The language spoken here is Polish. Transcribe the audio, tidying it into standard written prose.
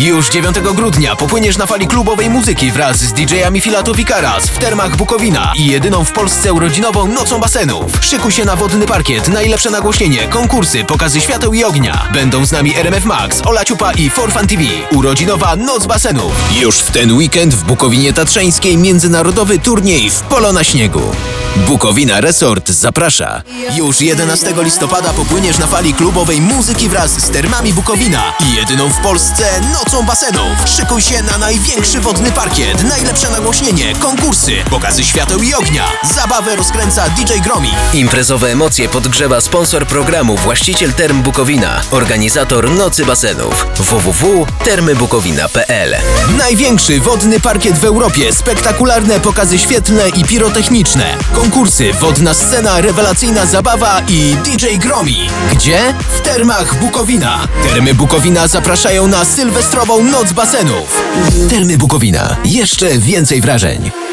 Już 9 grudnia popłyniesz na fali klubowej muzyki wraz z DJ-ami Filatów i Karas w Termach Bukowina i jedyną w Polsce urodzinową nocą basenów. Szykuj się na wodny parkiet, najlepsze nagłośnienie, konkursy, pokazy świateł i ognia. Będą z nami RMF Max, Ola Ciupa i Forfan TV. Urodzinowa Noc Basenów. Już w ten weekend w Bukowinie Tatrzańskiej międzynarodowy turniej w polo na śniegu. Bukowina Resort zaprasza. Już 11 listopada popłyniesz na fali klubowej muzyki wraz z Termami Bukowina i jedyną w Polsce nocą basenów. Szykuj się na największy wodny parkiet, najlepsze nagłośnienie, konkursy, pokazy świateł i ognia. Zabawę rozkręca DJ Gromi. Imprezowe emocje podgrzewa sponsor programu, właściciel Term Bukowina, organizator Nocy Basenów. www.termybukowina.pl. Największy wodny parkiet w Europie, spektakularne pokazy świetlne i pirotechniczne. Konkursy, wodna scena, rewelacyjna zabawa i DJ Gromi. Gdzie? W Termach Bukowina. Termy Bukowina zapraszają na sylwestrową Noc Basenów. Termy Bukowina. Jeszcze więcej wrażeń.